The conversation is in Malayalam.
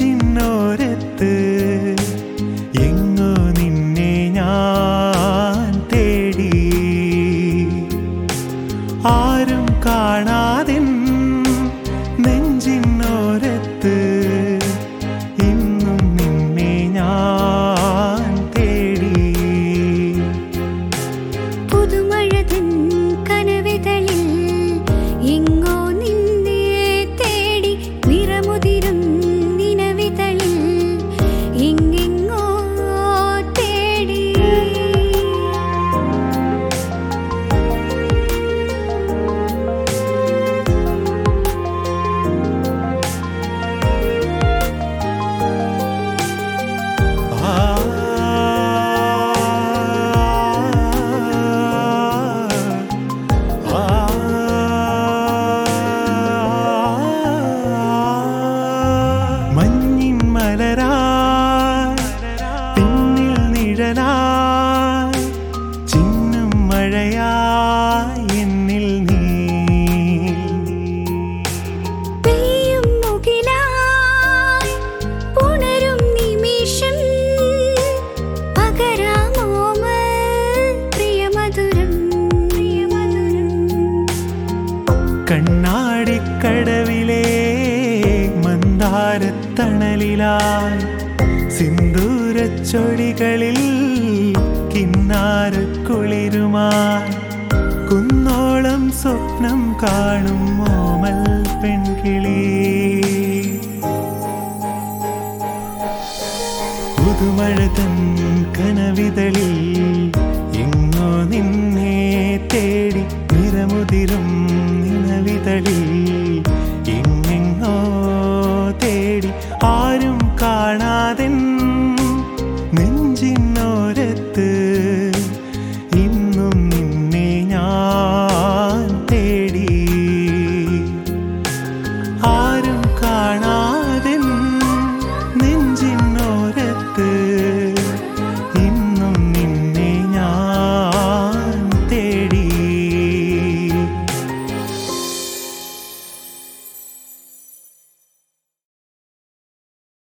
നെഞ്ചിനോരത്ത് എങ്ങോ നിന്നെ ഞാൻ തേടി ആരും കാണാതെ നെഞ്ചിനോരത്ത് ഇന്നും നിന്നെ ഞാൻ തേടി പുതുമഴതൻ കനവിതളിൽ എങ്ങോ നിന്നെ തേടി നിറമുതിരും നിനവിതളിൽ എങ്ങെങ്ങോ തേടി മഞ്ഞിൻ മലരായി പിന്നിൽ നിഴലായി ചിന്നും മഴയായി എന്നിൽ നീ പെയ്യും മുകിലായി പുണരും നിമിഷം പകരാമോമൽ പ്രിയമധുരം കണ്ണാടിക്കടവിലെ മന്ദാരത്തണലിലായി സിന്ദൂരച്ചൊടികളിൽ കിന്നാരക്കുളിരുമായി കുന്നോളം സ്വപ്നം കാണും ഓമൽ പെൺകിളി പുതുമഴതൻ കനവിതളിൽ എങ്ങോ നിന്നെ തേടി നിറമുതിരും നിനവിതളിൽ